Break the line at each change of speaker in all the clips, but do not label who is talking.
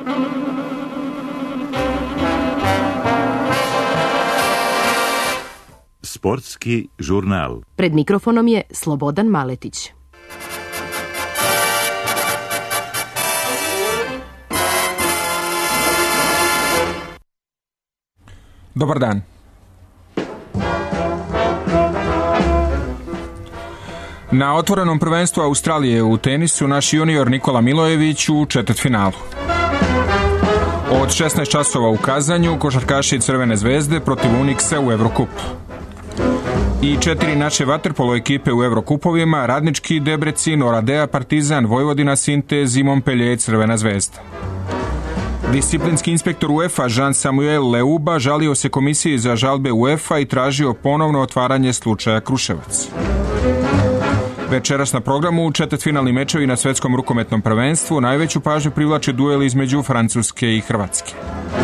Sportski žurnal.
Pred mikrofonom je Slobodan Maletić.
Dobar dan. Na otvorenom prvenstvu Australije u tenisu naš junior Nikola Milojević u četvrtfinalu. Od 16 časova u Kazanju košarkaši Crvene zvezde protiv Uniksa u Evrokupu. I 4 naše vaterpolo ekipe u Evrokupovima, Radnički, Debrecin, Oradea, Partizan, Vojvodina, Sintez i Montpellier, Crvena zvezda. Disciplinski inspektor UEFA Jean-Samuel Leuba žalio se komisiji za žalbe UEFA i tražio ponovno otvaranje slučaja Kruševac. Večeras na programu četvrtfinalni mečevi na svetskom rukometnom prvenstvu, najveću pažnju privlače duel između Francuske i Hrvatske.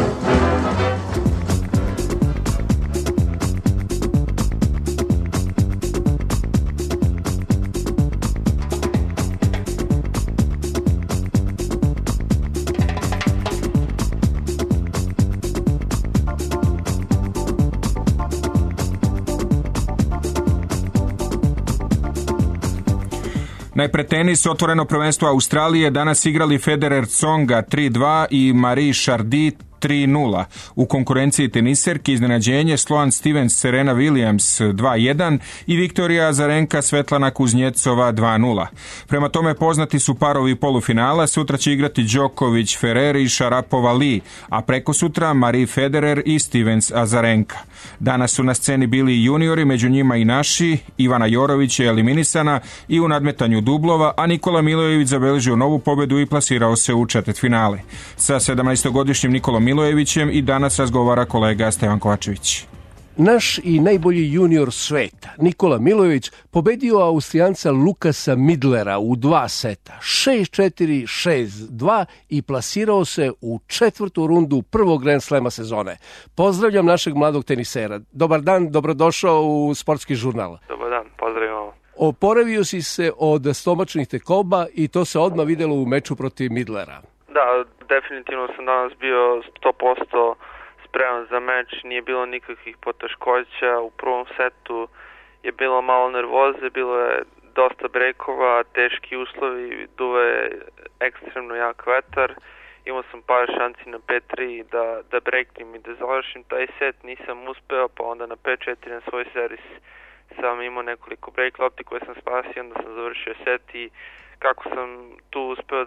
Najpre tenis, otvoreno prvenstvo Australije, danas igrali Federer Tsonga 3-2 i Marie Chardy 3-0. U konkurenciji teniserki iznenađenje Sloane Stevens Serena Williams 2-1 i Viktorija Azarenka Svetlana Kuznjecova 2-0. Prema tome poznati su parovi polufinala, sutra će igrati Đoković Ferrer i Šarapova Li, a preko sutra Marie Federer i Stevens Azarenka. Danas su na sceni bili juniori, među njima i naši. Ivana Jorović je eliminisana i u nadmetanju dublova, a Nikola Milojević zabeležio novu pobedu i plasirao se u četvrtfinale. Sa 17-godišnjim Nikolom Milojevićem i danas razgovara kolega Stevan Kovačević.
Naš i najbolji junior sveta, Nikola Milojević, pobedio Austrijanca Lukasa Midlera u 2 seta, 6-4, 6-2 i plasirao se u četvrtu rundu prvog Grand Slema sezone. Pozdravljam našeg mladog tenisera. Dobar dan, dobrodošao u Sportski žurnal.
Dobar dan, pozdravljamo.
Oporavio si se od stomačnih tekoba i to se odmah videlo u meču protiv Midlera.
Da, definitivno sam danas bio 100% spreman za meč, nije bilo nikakvih poteškoća. U prvom setu je bilo malo nervoze, bilo je dosta brekova, teški uslovi, duva je ekstremno jak vetar. Imao sam par šanci na 5-3 da breknem i da završim taj set, nisam uspeo, pa onda na 5-4 na svoj servis sam imao nekoliko break lopti koje sam spasio, onda sam završio set i kako sam tu uspeo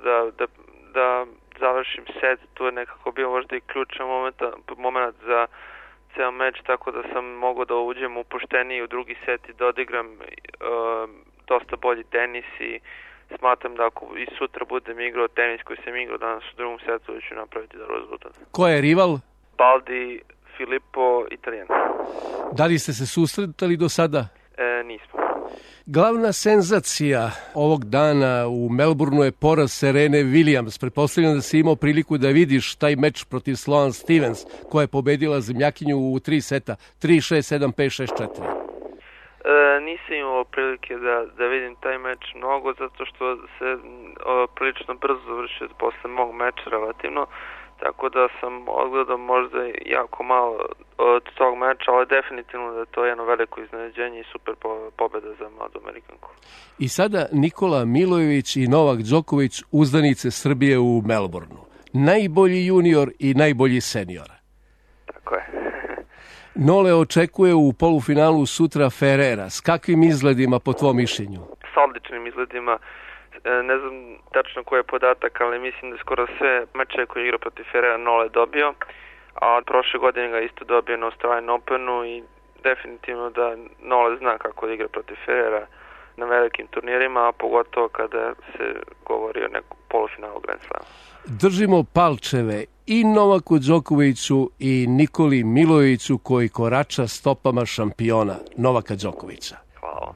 da završim set, tu je nekako bio možda i ključan moment za ceo meč, tako da sam mogao da uđem upušteniji u drugi set i da odigram dosta bolji tenis i smatram da ako i sutra budem igrao tenis koji sam igrao danas u drugom setu, da ću napraviti dobar rezultat.
Ko je rival?
Baldi Filippo, Italijan.
Da li ste se susretali do sada?
Nismo.
Glavna senzacija ovog dana u Melbourneu je poraz Serene Williams. Pretpostavljam da si imao priliku da vidiš taj meč protiv Sloane Stevens, koja je pobedila zemljakinju u 3 seta, 3-6, 7-5, 6-4.
Nisam imao prilike da vidim taj meč mnogo, zato što se prilično brzo završio posle mog meča relativno, tako da sam odgledao možda jako malo od tog meča, ali definitivno da je to jedno veliko iznenađenje i super pobeda za mladu Amerikanku.
I sada Nikola Milojević i Novak Đoković, uzdanice Srbije u Melbourneu. Najbolji junior i najbolji senior.
Tako je.
Nole očekuje u polufinalu sutra Ferrera. S kakvim izgledima po tvom mišljenju?
S odličnim izgledima. Ne znam tačno koji je podatak, ali mislim da skoro sve meče koje je igrao protiv Ferrera Nole dobio, a prošle godine ga isto dobio na Australian Openu i definitivno da Nole zna kako da igra protiv Ferrera na velikim turnirima, a pogotovo kada se govori o nekom polufinalu Grand Slama.
Držimo palčeve i Novaku Đokoviću i Nikoli Milojeviću koji korača stopama šampiona Novaka Đokovića.
Hvala.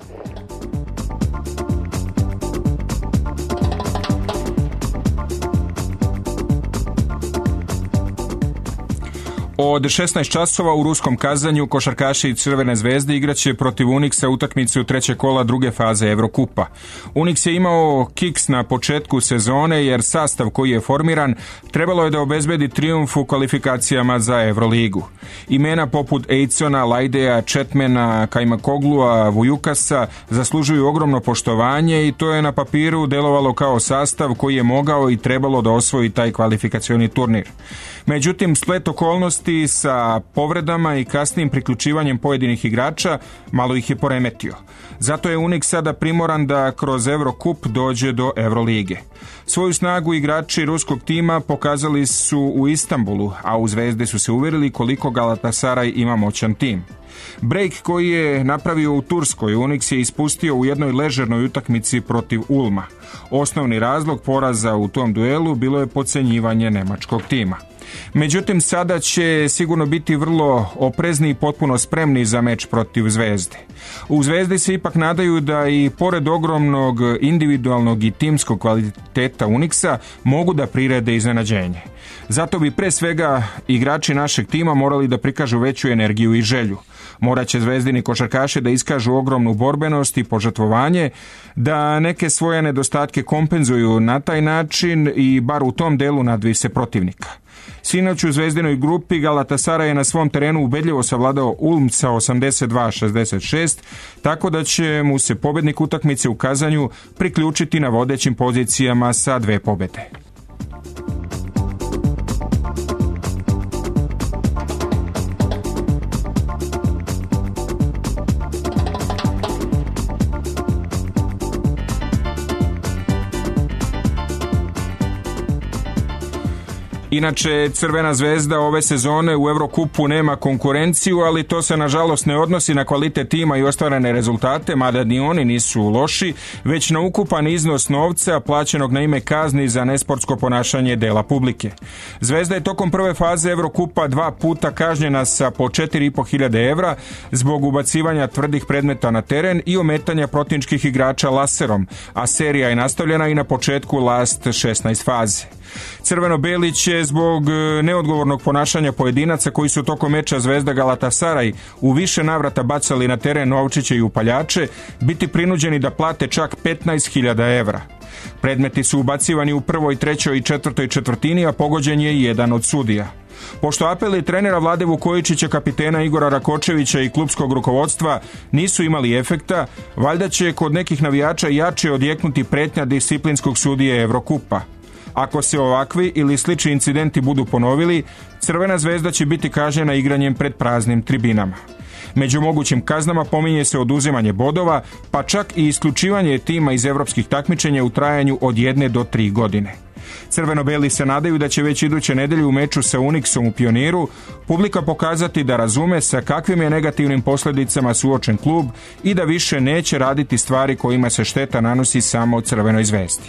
Od 16 časova u ruskom Kazanju košarkaši Crvene zvezde igraće protiv Uniksa utakmicu trećeg kola druge faze Evrokupa. Uniks je imao kiks na početku sezone jer sastav koji je formiran trebalo je da obezbedi trijumf u kvalifikacijama za Evroligu. Imena poput Ejcona, Lajdeja, Četmena, Kajmakoglua, Vujukasa zaslužuju ogromno poštovanje i to je na papiru delovalo kao sastav koji je mogao i trebalo da osvoji taj kvalifikacioni turnir. Međutim, splet okolnosti sa povredama i kasnijim priključivanjem pojedinih igrača malo ih je poremetio. Zato je Uniks sada primoran da kroz Evrokup dođe do Evrolige. Svoju snagu igrači ruskog tima pokazali su u Istanbulu, a u Zvezde su se uvjerili koliko Galatasaray ima moćan tim. Break koji je napravio u Turskoj Uniks je ispustio u jednoj ležernoj utakmici protiv Ulma. Osnovni razlog poraza u tom duelu bilo je podcjenjivanje nemačkog tima. Međutim, sada će sigurno biti vrlo oprezni i potpuno spremni za meč protiv Zvezde. U Zvezdi se ipak nadaju da i pored ogromnog individualnog i timskog kvaliteta Uniksa mogu da prirede iznenađenje. Zato bi pre svega igrači našeg tima morali da prikažu veću energiju i želju. Morat će zvezdini košarkaši da iskažu ogromnu borbenost i požrtvovanje, da neke svoje nedostatke kompenzuju na taj način i bar u tom delu nadviju se protivnika. Sinoć u zvezdinoj grupi Galatasaray je na svom terenu ubedljivo savladao Ulm sa 82-66, tako da će mu se pobednik utakmice u Kazanju priključiti na vodećim pozicijama sa 2 pobede. Inače, Crvena zvezda ove sezone u Evrokupu nema konkurenciju, ali to se nažalost ne odnosi na kvalitet tima i ostvarene rezultate, mada ni oni nisu loši, već na ukupan iznos novca plaćenog na ime kazni za nesportsko ponašanje dela publike. Zvezda je tokom prve faze Evrokupa 2 puta kažnjena sa po 4.500 evra zbog ubacivanja tvrdih predmeta na teren i ometanja protivničkih igrača laserom, a serija je nastavljena i na početku last 16 faze. Crveno-beli će zbog neodgovornog ponašanja pojedinaca koji su tokom meča Zvezda Galatasaray u više navrata bacali na teren novčiće i upaljače biti prinuđeni da plate čak 15.000 evra. Predmeti su ubacivani u prvoj, trećoj i četvrtoj četvrtini, a pogođen je jedan od sudija. Pošto apeli trenera Vlade Vukojičića, kapitena Igora Rakočevića i klupskog rukovodstva nisu imali efekta, valjda će kod nekih navijača jače odjeknuti pretnja disciplinskog sudije Evrokupa. Ako se ovakvi ili slični incidenti budu ponovili, Crvena zvezda će biti kažnjena igranjem pred praznim tribinama. Među mogućim kaznama pominje se oduzimanje bodova, pa čak i isključivanje tima iz evropskih takmičenja u trajanju od 1 do 3 godine. Crveno-beli se nadaju da će već iduće nedelje u meču sa Uniksom u Pioniru publika pokazati da razume sa kakvim je negativnim posljedicama suočen klub i da više neće raditi stvari kojima se šteta nanosi samo Crvenoj zvezdi.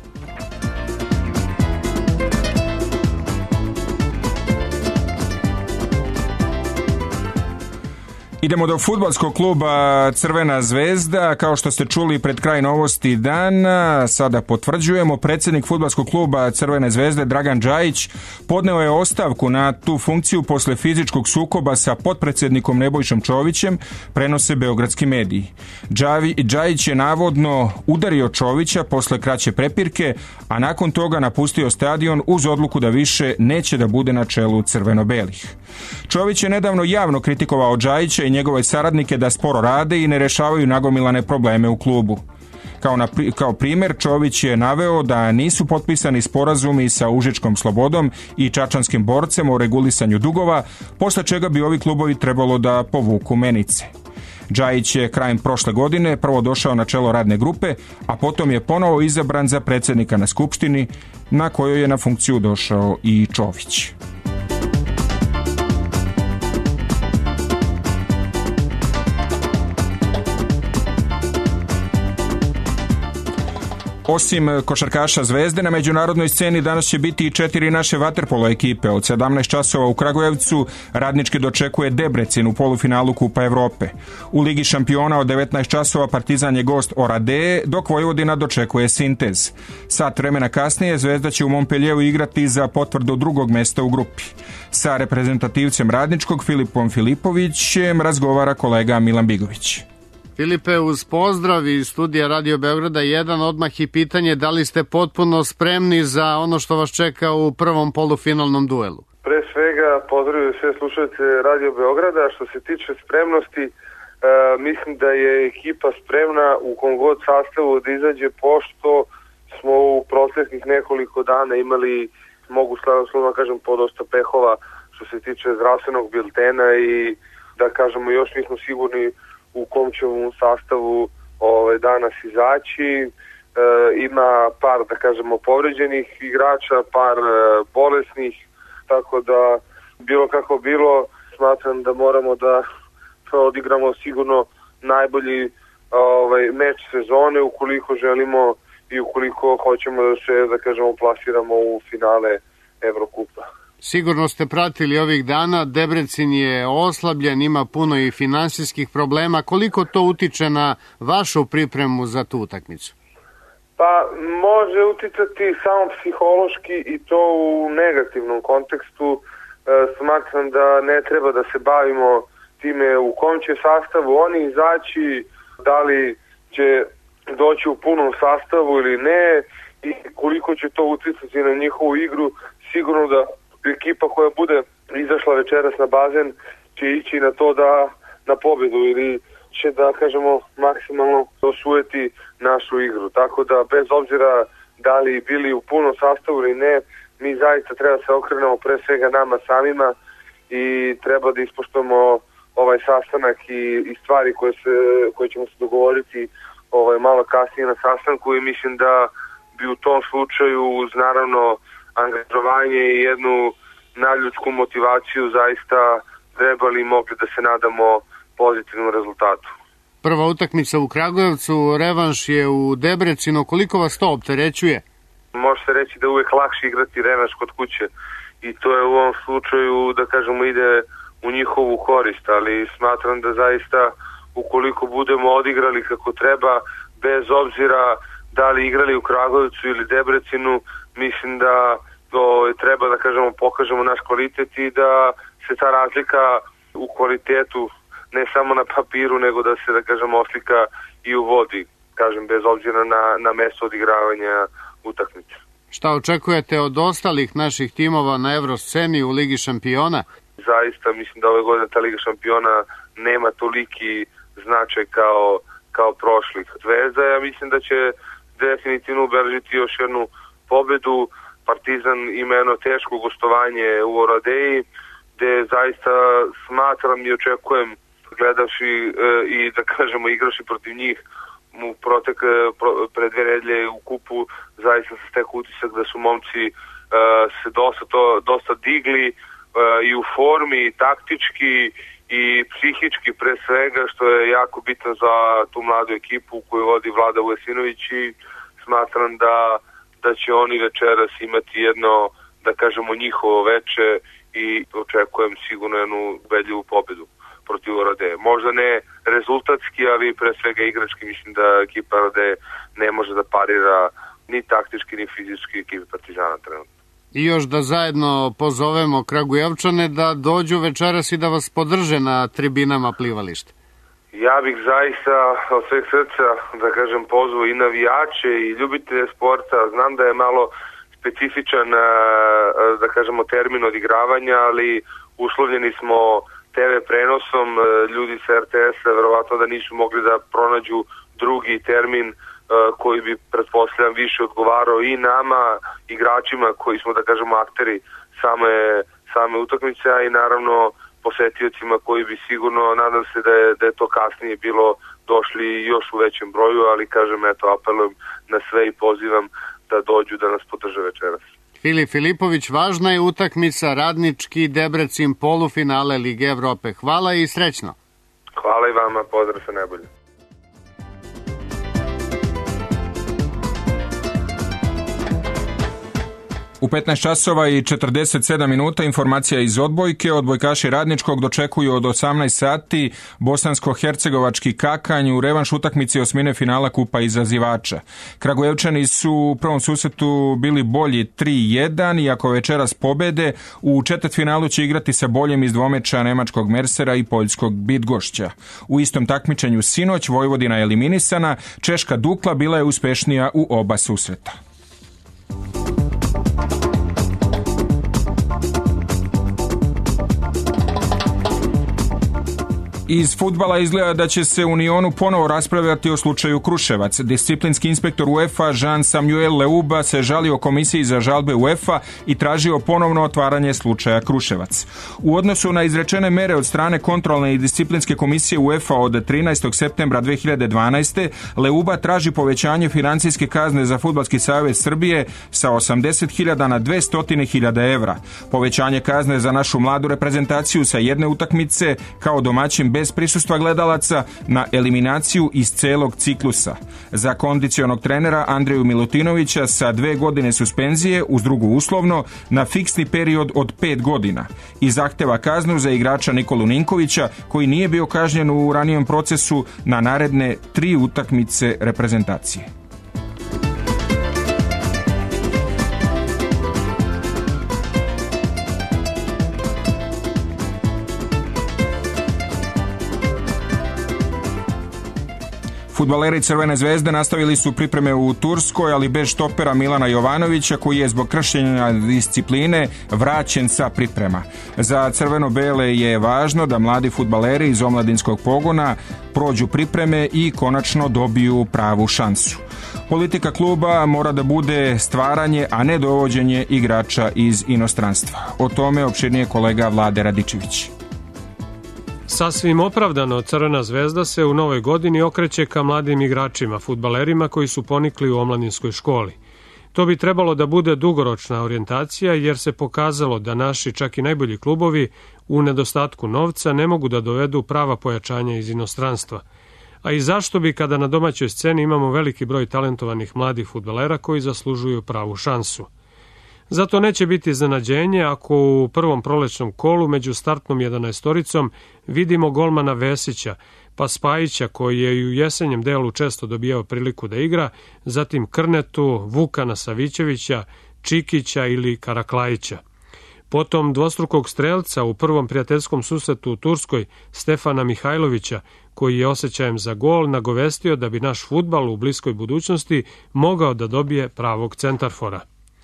Idemo do fudbalskog kluba Crvena zvezda. Kao što ste čuli pred kraj novosti dana, sada potvrđujemo, predsjednik fudbalskog kluba Crvene zvezde Dragan Džajić podneo je ostavku na tu funkciju posle fizičkog sukoba sa potpredsjednikom Nebojšom Čovićem, prenose beogradski mediji. Džajić je navodno udario Čovića posle kraće prepirke, a nakon toga napustio stadion uz odluku da više neće da bude na čelu crveno-belih. Čović je nedavno javno kritikovao Džajića i njegove saradnike da sporo rade i ne rešavaju nagomilane probleme u klubu. Kao primjer, Čović je naveo da nisu potpisani sporazumi sa Užičkom Slobodom i Čačanskim Borcem o regulisanju dugova, posle čega bi ovi klubovi trebalo da povuku menice. Džajić je krajem prošle godine prvo došao na čelo radne grupe, a potom je ponovo izabran za predsjednika na skupštini, na kojoj je na funkciju došao i Čović. Osim košarkaša Zvezde, na međunarodnoj sceni danas će biti i 4 naše vaterpolo ekipe. Od 17 časova u Kragujevcu Radnički dočekuje Debrecin u polufinalu Kupa Evrope. U Ligi šampiona od 19 časova Partizan je gost Oradea, dok Vojvodina dočekuje Sintez. Sat vremena kasnije Zvezda će u Montpellieru igrati za potvrdu drugog mesta u grupi. Sa reprezentativcem Radničkog Filipom Filipovićem razgovara kolega Milan Bigović.
Filipe, uz pozdrav iz studija Radio Beograda 1, odmah i pitanje da li ste potpuno spremni za ono što vas čeka u prvom polufinalnom duelu?
Pre svega pozdravljaju sve slušalce Radio Beograda. Što se tiče spremnosti, mislim da je ekipa spremna u kom god sastavu da izađe, pošto smo u proteklih nekoliko dana imali, mogu slovno kažem, podosta pehova što se tiče zdravstvenog biltena i da kažemo još nismo sigurni u kom ćemo sastavu danas izaći. Ima par, da kažemo, povređenih igrača, par bolesnih, tako da bilo kako bilo, smatram da moramo da odigramo sigurno najbolji meč sezone ukoliko želimo i ukoliko hoćemo da se, da kažemo, plasiramo u finale Evrokupa.
Sigurno ste pratili ovih dana, Debrecin je oslabljen, ima puno i finansijskih problema. Koliko to utiče na vašu pripremu za tu utakmicu?
Pa može uticati samo psihološki i to u negativnom kontekstu. Smatram da ne treba da se bavimo time u kom će sastavu oni izaći, da li će doći u punom sastavu ili ne i koliko će to uticati na njihovu igru. Sigurno da ekipa koja bude izašla večeras na bazen će ići na to da na pobedu ili će, da kažemo, maksimalno osvojiti našu igru. Tako da bez obzira da li bili u punom sastavu ili ne, mi zaista treba se okrenemo pre svega nama samima i treba da ispoštujemo ovaj sastanak i stvari koje ćemo se dogovoriti malo kasnije na sastanku i mislim da bi u tom slučaju uz naravno angažovanje i jednu nadljudsku motivaciju zaista trebali i mogli da se nadamo pozitivnom rezultatu.
Prva utakmica u Kragujevcu, revanš je u Debrecinu. Koliko vas to opterećuje?
Može se reći da je uvek lakše igrati revanš kod kuće i to je u ovom slučaju, da kažemo, ide u njihovu korist, ali smatram da zaista ukoliko budemo odigrali kako treba, bez obzira da li igrali u Kragujevcu ili Debrecinu, mislim da treba, da kažemo, pokažemo naš kvalitet i da se ta razlika u kvalitetu ne samo na papiru, nego da se, da kažemo, oslika i u vodi, kažem, bez obzira na mesto odigravanja utakmice.
Šta očekujete od ostalih naših timova na Evrosceni u Ligi šampiona?
Zaista mislim da ove godine ta Liga šampiona nema toliki značaj kao prošlih. Zvezda, ja mislim da će definitivno ubeležiti još jednu pobedu. Partizan ima jedno teško gostovanje u Oradeji, gde zaista smatram i očekujem, gledavši i, da kažemo, igraši protiv njih u pre 2 nedelje u kupu, zaista se stekao utisak da su momci se dosta digli i u formi, i taktički i psihički pre svega, što je jako bitno za tu mladu ekipu koju vodi Vlada Vujasinović i smatram da će oni večeras imati jedno, da kažemo, njihovo veče i očekujem sigurno jednu ubedljivu pobedu protiv Oradea. Možda ne rezultatski, ali pre svega igrački mislim da ekipa Oradea ne može da parira ni taktički ni fizički ekipi Partizana trenutno.
I još da zajedno pozovemo Kragujevčane da dođu večeras i da vas podrže na tribinama plivališta.
Ja bih zaista od sveg srca, da kažem, pozvao i navijače i ljubitelje sporta. Znam da je malo specifičan, da kažemo, termin odigravanja, ali uslovljeni smo TV prenosom. Ljudi sa RTS-a verovatno da nisu mogli da pronađu drugi termin koji bi, pretpostavljam, više odgovarao i nama, igračima koji smo, da kažemo, akteri same utakmice, a i naravno posetiocima koji bi sigurno, nadam se da je to kasnije bilo, došli još u većem broju, ali kažem, eto, apelujem na sve i pozivam da dođu da nas podrže večeras.
Filip Filipović, važna je utakmica Radnički Debrecin, polufinale Lige Evrope. Hvala i srećno.
Hvala i vama, pozdrav, sve najbolje.
U 15 časova i 47 minuta informacija iz odbojke. Odbojkaši Radničkog dočekuju od 18 sati bosansko-hercegovački Kakanj u revanš utakmici osmine finala Kupa izazivača. Kragujevčani su u prvom susretu bili bolji 3-1 i ako večeras pobede, u četvrtfinalu će igrati sa boljim iz dvomeča nemačkog Mersera i poljskog Bydgoszcza. U istom takmičenju sinoć Vojvodina je eliminisana, češka Dukla bila je uspešnija u oba susreta. Iz fudbala izgleda da će se u Unionu ponovo raspravljati o slučaju Kruševac. Disciplinski inspektor UEFA Jean-Samuel Leuba se žalio komisiji za žalbe UEFA i tražio ponovno otvaranje slučaja Kruševac. U odnosu na izrečene mere od strane kontrolne i disciplinske komisije UEFA od 13. septembra 2012. Leuba traži povećanje financijske kazne za Fudbalski savez Srbije sa 80.000 na 200.000 evra. Povećanje kazne za našu mladu reprezentaciju sa jedne utakmice kao domaćin bez prisustva gledalaca na eliminaciju iz celog ciklusa. Za kondicionog trenera Andreju Milutinovića sa 2 godine suspenzije uz drugu uslovno na fiksni period od 5 godina i zahteva kaznu za igrača Nikolu Ninkovića koji nije bio kažnjen u ranijem procesu na naredne 3 utakmice reprezentacije. Fudbaleri Crvene zvezde nastavili su pripreme u Turskoj, ali bez štopera Milana Jovanovića, koji je zbog kršenja discipline vraćen sa priprema. Za crveno-bele je važno da mladi fudbaleri iz omladinskog pogona prođu pripreme i konačno dobiju pravu šansu. Politika kluba mora da bude stvaranje, a ne dovođenje igrača iz inostranstva. O tome opširnije kolega Vlade Radičević.
Sasvim opravdano Crvena zvezda se u novoj godini okreće ka mladim igračima, fudbalerima koji su ponikli u omladinskoj školi. To bi trebalo da bude dugoročna orijentacija jer se pokazalo da naši čak i najbolji klubovi u nedostatku novca ne mogu da dovedu prava pojačanja iz inostranstva. A i zašto bi kada na domaćoj sceni imamo veliki broj talentovanih mladih fudbalera koji zaslužuju pravu šansu. Zato neće biti iznenađenje ako u prvom prolećnom kolu među startnom 11-oricom vidimo golmana Vesića, pa Spajića koji je i u jesenjem delu često dobijao priliku da igra, zatim Krnetu, Vukana Savićevića, Čikića ili Karaklajića. Potom dvostrukog strelca u prvom prijateljskom susretu u Turskoj Stefana Mihajlovića, koji je osjećajem za gol nagovestio da bi naš fudbal u bliskoj budućnosti mogao da dobije pravog centarfora.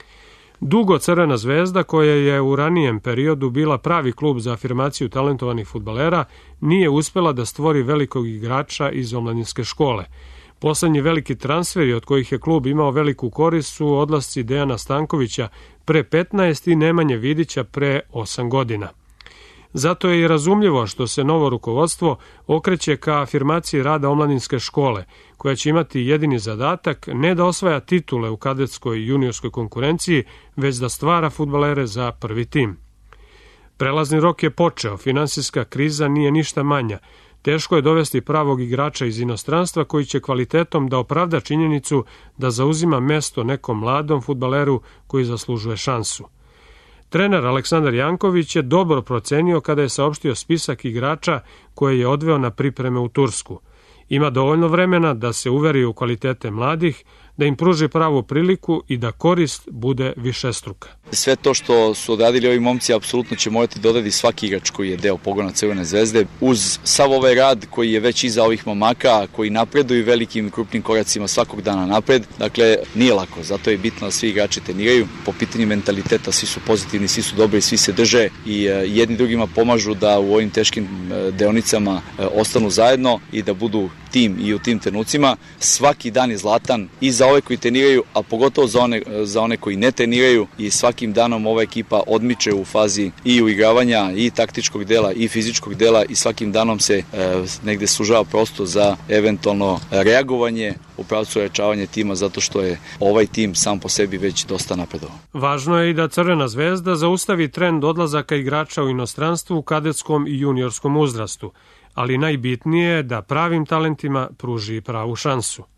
Dugo Crvena zvezda, koja je u ranijem periodu bila pravi klub za afirmaciju talentovanih fudbalera, nije uspela da stvori velikog igrača iz omladinske škole. Poslednji veliki transferi od kojih je klub imao veliku korist su odlasci Dejana Stankovića pre 15 i Nemanje Vidića pre 8 godina. Zato je i razumljivo što se novo rukovodstvo okreće ka afirmaciji rada omladinske škole, koja će imati jedini zadatak ne da osvaja titule u kadetskoj i juniorskoj konkurenciji, već da stvara fudbalere za prvi tim. Prelazni rok je počeo, finansijska kriza nije ništa manja. Teško je dovesti pravog igrača iz inostranstva koji će kvalitetom da opravda činjenicu da zauzima mesto nekom mladom fudbaleru koji zaslužuje šansu. Trener Aleksandar Janković je dobro procenio kada je saopštio spisak igrača koje je odveo na pripreme u Tursku. Ima dovoljno vremena da se uveri u kvalitete mladih, da im pruži pravu priliku i da korist bude višestruka.
Sve to što su odradili ovi momci apsolutno će morati dodati svaki igrač koji je deo pogona Crvene zvezde. Uz sav ovaj rad koji je već iza ovih momaka, koji napreduju velikim i krupnim koracima svakog dana napred, dakle nije lako, zato je bitno da svi igrači treniraju. Po pitanju mentaliteta svi su pozitivni, svi su dobri, svi se drže i jedni drugima pomažu da u ovim teškim deonicama ostanu zajedno i da budu tim i u tim trenucima. Svaki dan je zlatan i za ove koji treniraju, a pogotovo za one koji ne treniraju i svakim danom ova ekipa odmiče u fazi i uigravanja i taktičkog dela i fizičkog dela i svakim danom se negde sužava prosto za eventualno reagovanje u pravcu ojačavanja tima zato što je ovaj tim sam po sebi već dosta napredovao.
Važno je i da Crvena zvezda zaustavi trend odlazaka igrača u inostranstvu u kadetskom i juniorskom uzrastu, ali najbitnije je da pravim talentima pruži pravu šansu.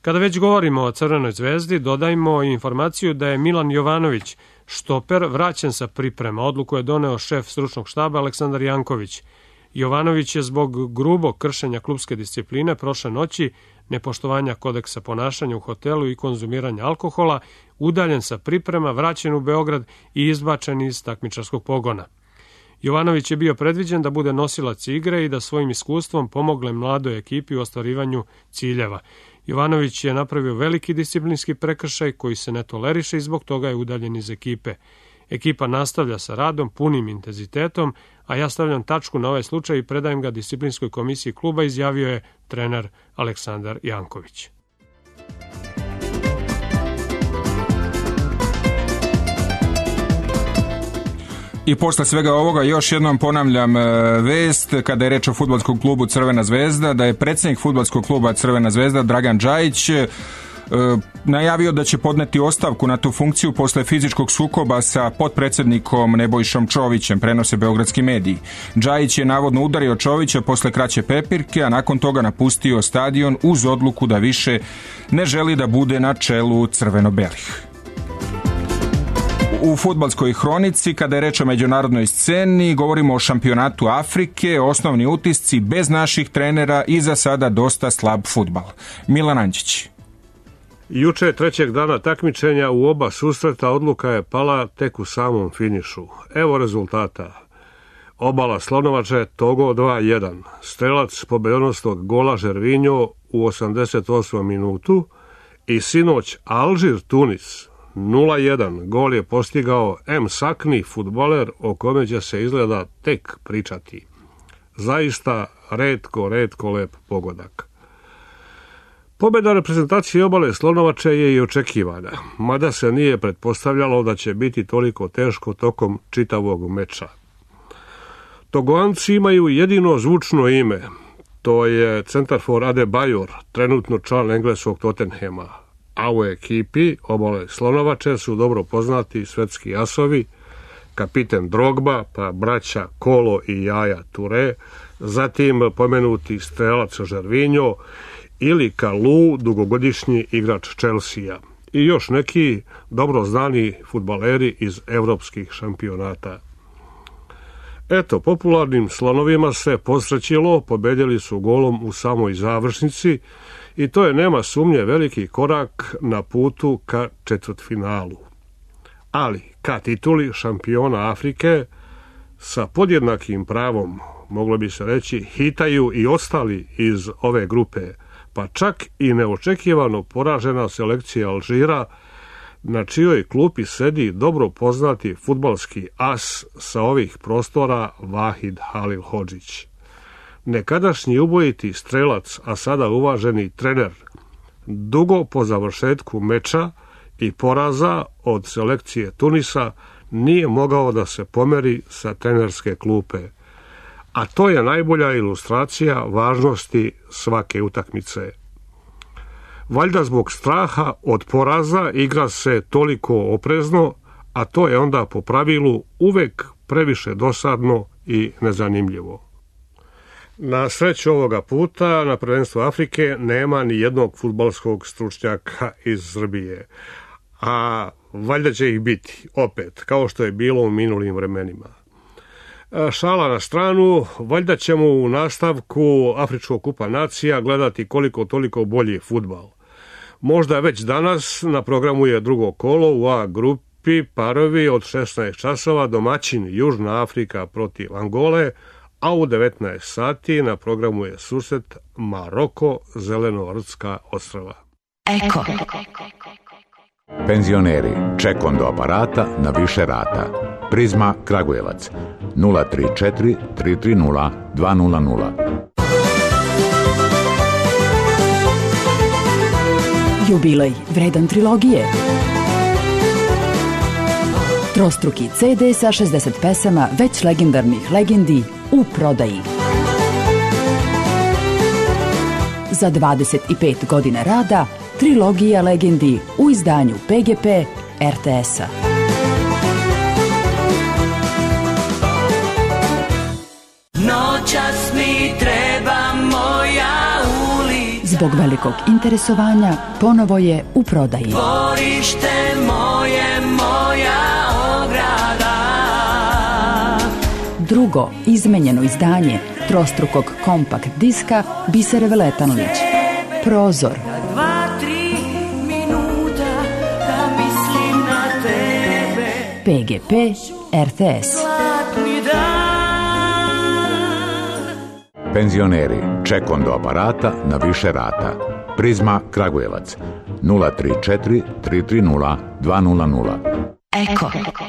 Kada već govorimo o Crvenoj zvezdi, dodajmo informaciju da je Milan Jovanović, štoper, vraćen sa priprema. Odluku je doneo šef stručnog štaba Aleksandar Janković. Jovanović je zbog grubog kršenja klubske discipline prošle noći, nepoštovanja kodeksa ponašanja u hotelu i konzumiranja alkohola, udaljen sa priprema, vraćen u Beograd i izbačen iz takmičarskog pogona. Jovanović je bio predviđen da bude nosilac igre i da svojim iskustvom pomogle mladoj ekipi u ostvarivanju ciljeva. Jovanović je napravio veliki disciplinski prekršaj koji se ne toleriše i zbog toga je udaljen iz ekipe. Ekipa nastavlja sa radom punim intenzitetom, a ja stavljam tačku na ovaj slučaj i predajem ga disciplinskoj komisiji kluba, izjavio je trener Aleksandar Janković.
I posle svega ovoga još jednom ponavljam vest kada je reč o fudbalskom klubu Crvena zvezda, da je predsjednik fudbalskog kluba Crvena zvezda Dragan Džajić najavio da će podneti ostavku na tu funkciju posle fizičkog sukoba sa potpredsjednikom Nebojšom Čovićem, prenose beogradski mediji. Džajić je navodno udario Čovića posle kraće prepirke, a nakon toga napustio stadion uz odluku da više ne želi da bude na čelu crveno-belih. U fudbalskoj hronici, kada je reč o međunarodnoj sceni, govorimo o šampionatu Afrike, osnovni utisci bez naših trenera i za sada dosta slab fudbal. Milan Anđić.
Juče, trećeg dana takmičenja, u oba susreta odluka je pala tek u samom finišu. Evo rezultata. Obala Slonovače, Togo 2-1. Strelac pobedonosnog gola Žervinjo u 88. minutu i sinoć Alžir Tunis 0-1. Gol je postigao M. Sakni, fudbaler o kome će se izgleda tek pričati. Zaista retko lep pogodak. Pobjeda reprezentacije obale Slonovače je i očekivana, mada se nije pretpostavljalo da će biti toliko teško tokom čitavog meča. Togoanci imaju jedino zvučno ime, to je centarfor Adebayor, trenutno član engleskog Tottenhama, a u ekipi obale Slonovače su dobro poznati svetski asovi, kapiten Drogba, pa braća Kolo i Jaja Ture, zatim pomenuti strelac Žervinjo ili Kalu, dugogodišnji igrač Chelsea, i još neki dobro znani fudbaleri iz evropskih šampionata. Eto, popularnim Slonovima se posrećilo, pobedili su golom u samoj završnici i to je, nema sumnje, veliki korak na putu ka četvrtfinalu. Ali, ka tituli šampiona Afrike, sa podjednakim pravom, moglo bi se reći, hitaju i ostali iz ove grupe, pa čak i neočekivano poražena selekcija Alžira, na čijoj klupi sedi dobro poznati fudbalski as sa ovih prostora Vahid Halilhodžić. Nekadašnji ubojiti strelac, a sada uvaženi trener, dugo po završetku meča i poraza od selekcije Tunisa nije mogao da se pomeri sa trenerske klupe. A to je najbolja ilustracija važnosti svake utakmice. Valjda zbog straha od poraza igra se toliko oprezno, a to je onda po pravilu uvek previše dosadno i nezanimljivo. Na sreću ovoga puta na prvenstvu Afrike nema ni jednog fudbalskog stručnjaka iz Srbije, a valjda će ih biti opet, kao što je bilo u minulim vremenima. Šala na stranu, valjda ćemo u nastavku Afričkog kupa nacija gledati koliko toliko bolji fudbal. Možda već danas na programu je drugo kolo u A grupi, parovi od 16 časova, domaćin Južna Afrika protiv Angole, a u 19 sati na programu je susret Maroko, Zeleno-Rtska ostrva.
Eko. Penzioneri, ček do aparata na više rata. Prizma Kragujevac 034 330 200.
Jubilej vredan trilogije. Trostruki CD sa 60 pesama već legendarnih legendi u prodaji. Za 25 godina rada trilogija legendi u izdanju PGP RTS-a. Zbog velikog interesovanja ponovo je u prodaji.
Dvorište moje, moja ograda.
Drugo izmenjeno izdanje trostrukog kompakt diska Bisere Veletanović. Prozor.
2-3 minuta da mislim na tebe.
PGP RTS.
Zlatni dan.
Penzioneri, čekom do aparata na više rata. Prizma Kragujevac 034 330 200.
Eko.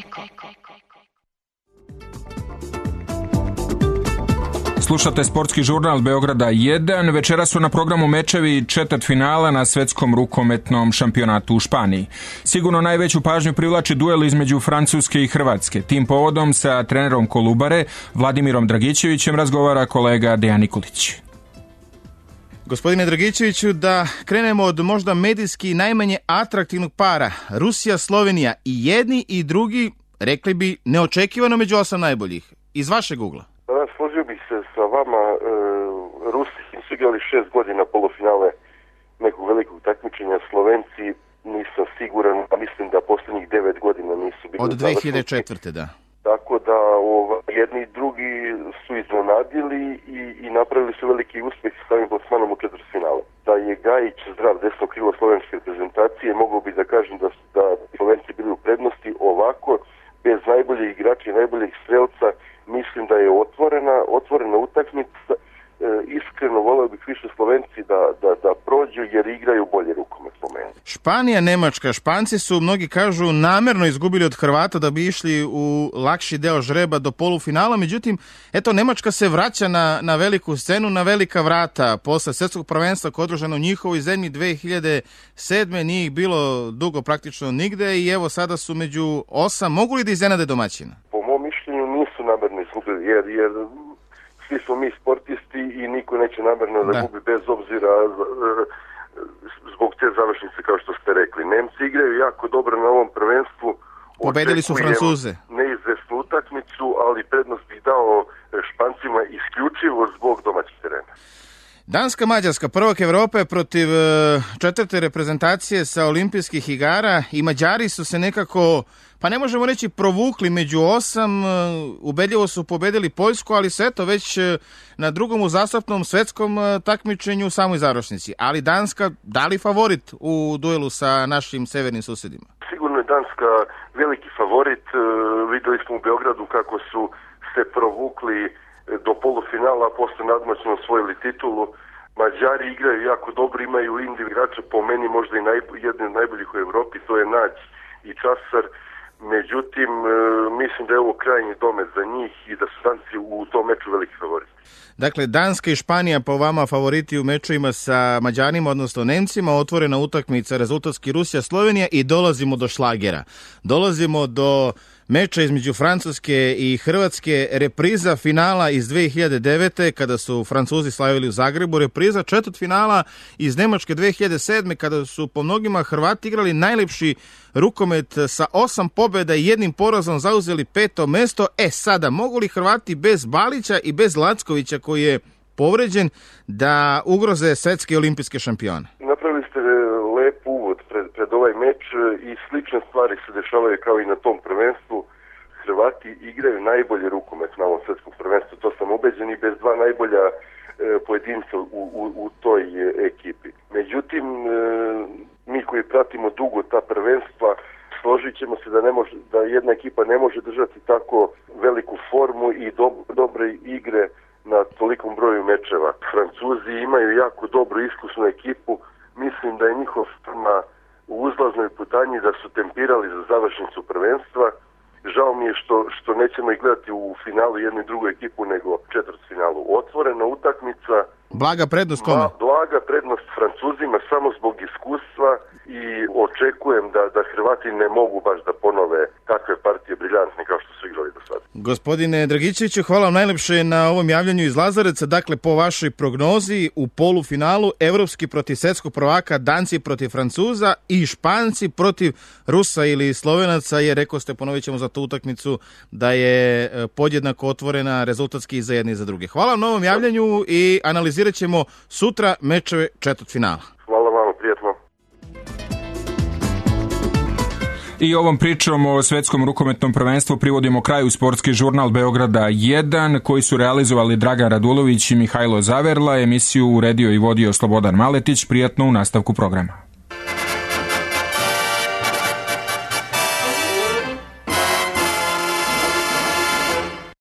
Slušate sportski žurnal Beograda 1. Večera su na programu mečevi četvrtfinala na svetskom rukometnom šampionatu u Španiji. Sigurno najveću pažnju privlači duel između Francuske i Hrvatske. Tim povodom sa trenerom Kolubare, Vladimirom Dragićevićem, razgovara kolega Dejan Nikolić.
Gospodine Dragićeviću, da krenemo od možda medijski najmanje atraktivnog para. Rusija, Slovenija i jedni i drugi, rekli bi, neočekivano među 8 najboljih. Iz vašeg ugla.
Složio bih se sa vama, Rusi su igrali 6 godina polufinale nekog velikog takmičenja, Slovenci nisam siguran, mislim da posljednjih 9 godina nisu bili.
Od 2004. da.
Tako da jedni i drugi su iznenadili i napravili su veliki uspjeh s samim plasmanom u četvrtfinale. Da je Gajić zdrav desno krilo slovenske reprezentacije, mogao bi da kažem da Slovenci bili u prednosti. Ovako, bez najboljih igrača i najboljih strelca, mislim da je otvorena utakmica. Iskreno voleo bih više Slovenci da prođu jer igraju bolje rukomet po meni.
Španija, Nemačka. Španci su, mnogi kažu, namerno izgubili od Hrvata da bi išli u lakši deo žreba do polufinala. Međutim, eto, Nemačka se vraća na veliku scenu, na velika vrata. Posle svjetskog prvenstva koje je održano u njihovoj zemlji 2007. Nije ih bilo dugo praktično nigde i evo sada su među 8. Mogu li da iznenade domaćina?
Po mom mišljenju nisu namerno izgubili jer svi smo mi sportisti i niko neće namerno da gubi bez obzira zbog te završnice kao što ste rekli. Nemci igraju jako dobro na ovom prvenstvu.
Pobedili su Francuze.
Neizvesnu utakmicu, ali prednost bih dao Špancima isključivo zbog domaćeg terena.
Danska, Mađarska, prvak Evrope protiv četvrte reprezentacije sa olimpijskih igara i Mađari su se nekako, pa ne možemo reći provukli među 8, ubedljivo su pobedili Poljsku, ali se eto već na drugom uzastopnom svetskom takmičenju u samoj završnici. Ali Danska, da li favorit u duelu sa našim severnim susjedima?
Sigurno je Danska veliki favorit. Videli smo u Beogradu kako su se provukli do polufinala, a posle nadmoćno osvojili titulu. Mađari igraju jako dobro, imaju igrača po meni možda i jedni od najboljih u Evropi, to je Nađ i Časar. Međutim, mislim da je ovo krajnji domet za njih i da su Danci u tom meču veliki favoriti.
Dakle, Danska i Španija po vama favoriti u mečovima sa Mađarima, odnosno Nemcima, otvorena utakmica, rezultatski Rusija, Slovenija i dolazimo do šlagera. Dolazimo do meča između Francuske i Hrvatske, repriza finala iz 2009. kada su Francuzi slavili u Zagrebu, repriza četvrtfinala iz Nemačke 2007. kada su po mnogima Hrvati igrali najlepši rukomet sa 8 pobjeda i 1 porazom zauzeli 5. mesto. Sada, mogu li Hrvati bez Balića i bez Lackovića koji je povređen da ugroze svetske olimpijske šampione?
Napravili ste lep uvod pred ovaj meč i slične stvari se dešavaju kao i na tom prvenstvu. Hrvati igraju najbolje rukomet na ovom svetskom prvenstvu, to sam ubeđen, i bez dva najbolja pojedinca u toj ekipi. Međutim, mi koji pratimo dugo ta prvenstva, složit ćemo se da jedna ekipa ne može držati tako veliku formu i dobre igre na tolikom broju mečeva. Francuzi imaju jako dobru iskusnu ekipu, mislim da je njihov forma u uzlaznoj putanji, da su tempirali za završnicu prvenstva. Žao mi je što nećemo ih gledati u finalu jednu i drugu ekipu nego četvrtfinalu. Otvorena utakmica.
Blaga prednost kome?
Blaga prednost Francuzima samo zbog iskustva i očekujem da Hrvati ne mogu baš da ponove takve partije briljantne kao što su igrali do sada.
Gospodine Dragićeviću, hvala vam najlepše na ovom javljanju iz Lazarevca. Dakle, po vašoj prognozi u polufinalu evropski protiv svetskog prvaka, Danci protiv Francuza i Španci protiv Rusa ili Slovenaca, jer rekao ste, ponovit ćemo za tu utakmicu, da je podjednako otvorena rezultatski i za jedni i za druge. Hvala vam na ovom javljanju i analizirat ćemo sutra mečeve četvrtfinala.
Hvala vam, prijatno.
I ovom pričom o svetskom rukometnom prvenstvu privodimo kraju sportski žurnal Beograda 1, koji su realizovali Dragan Radulović i Mihajlo Zaverla. Emisiju uredio i vodio Slobodan Maletić. Prijatno u nastavku programa.